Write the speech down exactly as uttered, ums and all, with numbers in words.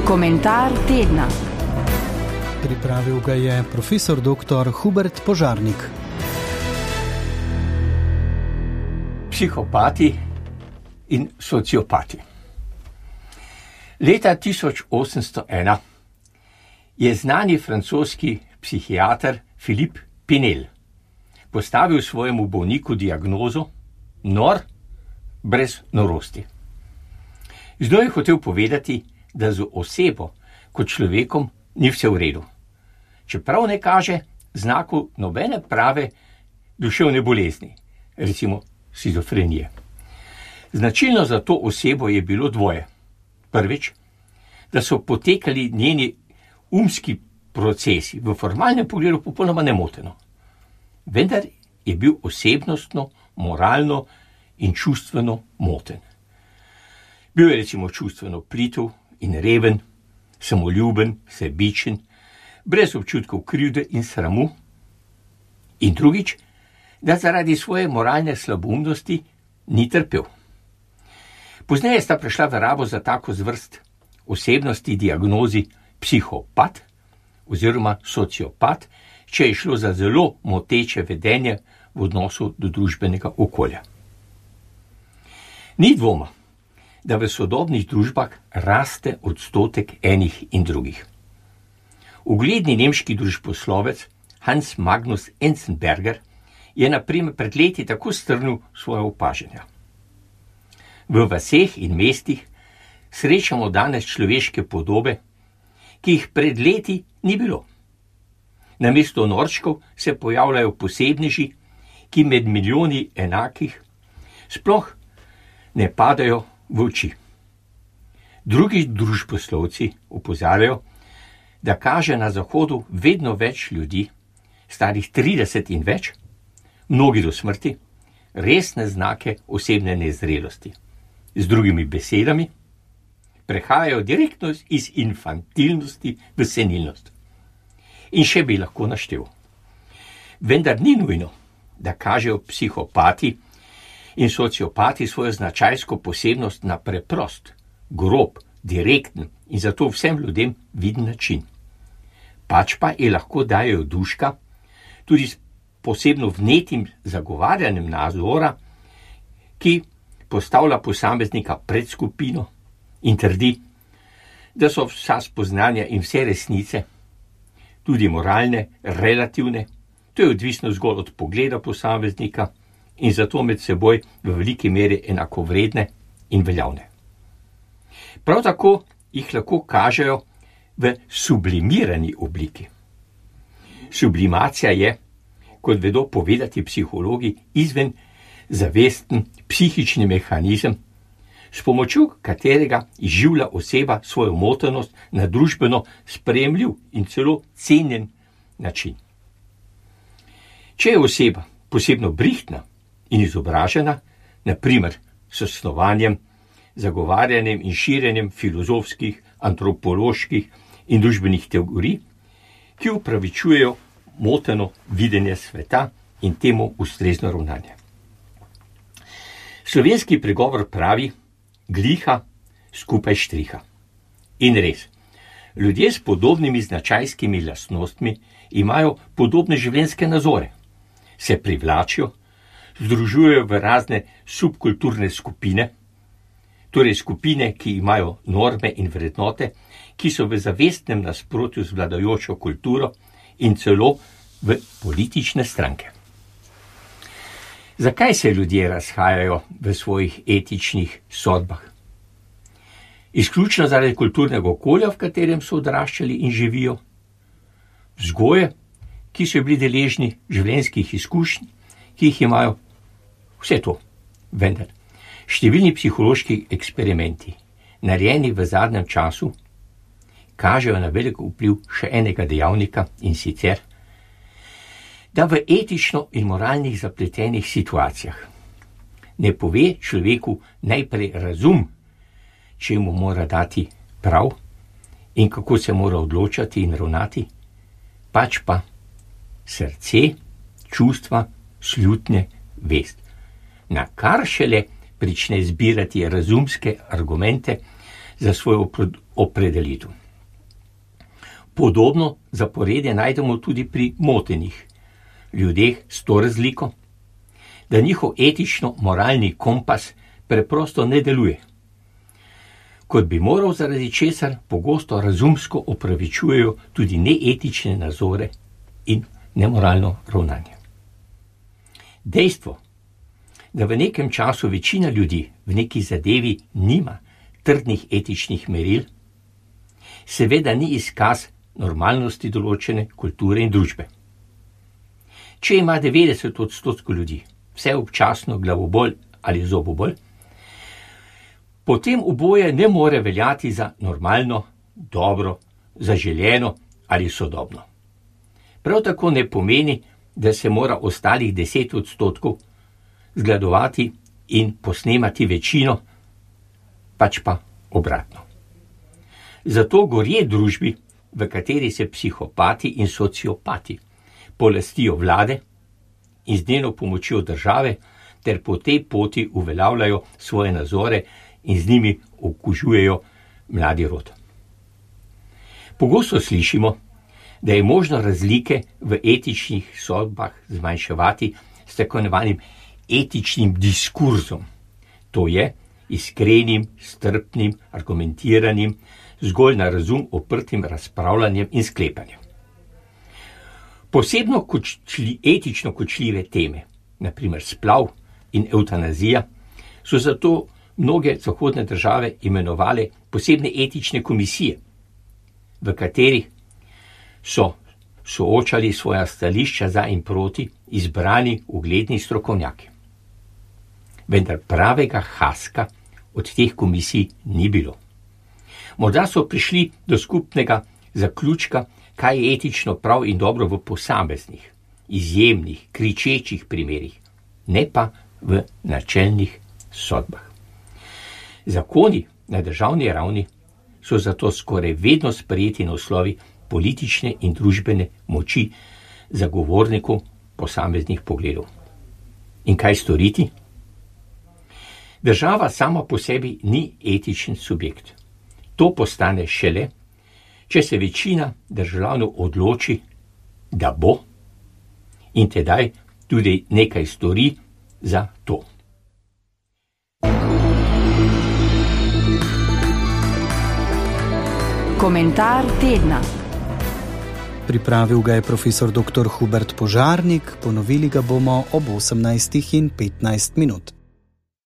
Komentar tedna. Pripravil ga je profesor doktor Hubert Požarnik. Psihopati in sociopati. Leta tisoč osemsto ena je znani francoski psihiater Philippe Pinel postavil svojemu bolniku diagnozo nor brez norosti. Z njo je hotel povedati, da z osebo kot človekom ni vse v redu, čeprav ne kaže znakov nobene prave duševne bolezni, recimo shizofrenije. Značilno za to osebo je bilo dvoje. Prvič, da so potekali njeni umski procesi v formalnem pogledu popolnoma nemoteno. Vendar je bil osebnostno, moralno in čustveno moten. Bil je recimo čustveno plitev in reven, samoljuben, sebičen, brez občutkov krivde in sramu. In drugič, da zaradi svoje moralne slaboumnosti ni trpel. Pozneje sta prišla v rabo za tako zvrst osebnosti diagnozi psihopat oziroma sociopat, če je šlo za zelo moteče vedenje v odnosu do družbenega okolja. Ni dvoma, da v sodobnih družbah raste odstotek enih in drugih. Ugledni nemški družboslovec Hans Magnus Enzensberger je na primer pred leti tako strnil svoje opažanja. V vaseh in mestih srečamo danes človeške podobe, ki jih pred leti ni bilo. Namesto norčkov se pojavljajo posebneži, ki med milijoni enakih sploh ne padajo v oči. Drugi družboslovci opozarjajo, da kaže na Zahodu vedno več ljudi, starih trideset in več, mnogi do smrti, resne znake osebne nezrelosti. Z drugimi besedami, prehajajo direktno iz infantilnosti v senilnost. In še bi lahko naštel. Vendar ni nujno, da kažejo psihopati in sociopati svojo značajsko posebnost na preprost, grob, direkten in zato vsem ljudem viden način. Pač pa je lahko dajejo duška tudi s posebno vnetim zagovarjanjem nazora, ki postavlja posameznika pred skupino in trdi, da so vsa spoznanja in vse resnice, tudi moralne, relativne, to je odvisno zgolj od pogleda posameznika in zato med seboj v veliki meri enakovredne in veljavne. Prav tako jih lahko kažejo v sublimirani obliki. Sublimacija je, kot vedo povedati psihologi, izven zavesten psihični mehanizem, s pomočjo katerega izživlja oseba svojo motenost na družbeno sprejemljiv in celo cenjen način. Če je oseba posebno brihtna in izobražena, na primer s snovanjem, zagovarjanjem in širjenjem filozofskih, antropoloških in družbenih teorij, ki upravičujejo moteno videnje sveta in temu ustrezno ravnanje. Slovenski pregovor pravi, gliha skupaj štriha. In res, ljudje s podobnimi značajskimi lastnostmi imajo podobne življenjske nazore, se privlačijo, združujejo v razne subkulturne skupine, torej skupine, ki imajo norme in vrednote, ki so v zavestnem nasprotju z vladajočo kulturo in celo v politične stranke. Zakaj se ljudje razhajajo v svojih etičnih sodbah? Izključno zaradi kulturnega okolja, v katerem so odraščali in živijo, vzgoje, ki so bili deležni življenjskih izkušenj, ki jih imajo, vse to. Vendar, številni psihološki eksperimenti, narejeni v zadnjem času, kažejo na velik vpliv še enega dejavnika in sicer, da v etično in moralnih zapletenih situacijah ne pove človeku najprej razum, če mu mora dati prav in kako se mora odločati in ravnati, pač pa srce, čustva, slutnje, vest, na kar šele prične zbirati razumske argumente za svojo opredelitev. Podobno zaporedje najdemo tudi pri motenih ljudeh s to razliko, da njihov etično-moralni kompas preprosto ne deluje. Kot bi moral, zaradi česar pogosto razumsko opravičujejo tudi neetične nazore in nemoralno ravnanje. Dejstvo, da v nekem času večina ljudi v neki zadevi nima trdnih etičnih meril, seveda ni izkaz normalnosti določene kulture in družbe. Če ima devetdeset odstotkov ljudi vse občasno glavobol ali zobobol, potem oboje ne more veljati za normalno, dobro, zaželeno ali sodobno. Prav tako ne pomeni, da se mora ostalih deset odstotkov zgledovati in posnemati večino, pač pa obratno. Zato gorje družbi, v kateri se psihopati in sociopati polastijo vlade in z njeno pomočjo države ter po tej poti uveljavljajo svoje nazore in z njimi okužujejo mladi rod. Pogosto slišimo, da je možno razlike v etičnih sodbah zmanjševati s tako imenovanim etičnim diskurzom, to je iskrenim, strpnim, argumentiranim, zgolj na razum oprtim razpravljanjem in sklepanjem. Posebno kočli, etično kočljive teme, na primer splav in evtanazija, so zato mnoge zahodne države imenovale posebne etične komisije, v katerih so soočali svoja stališča za in proti izbrani ugledni strokovnjaki. Vendar pravega haska od teh komisij ni bilo. Morda so prišli do skupnega zaključka, kaj je etično prav in dobro v posameznih, izjemnih, kričečih primerih, ne pa v načelnih sodbah. Zakoni na državni ravni so zato skoraj vedno sprejeti na osnovi politične in družbene moči zagovornikov posameznih pogledov. In kaj storiti? Država sama po sebi ni etičen subjekt. To postane šele, če se večina državljanov odloči, da bo, in tedaj tudi nekaj stori za to. Komentar tedna. Pripravil ga je profesor doktor Hubert Požarnik, ponovili ga bomo ob osemnajstih in petnajst minut.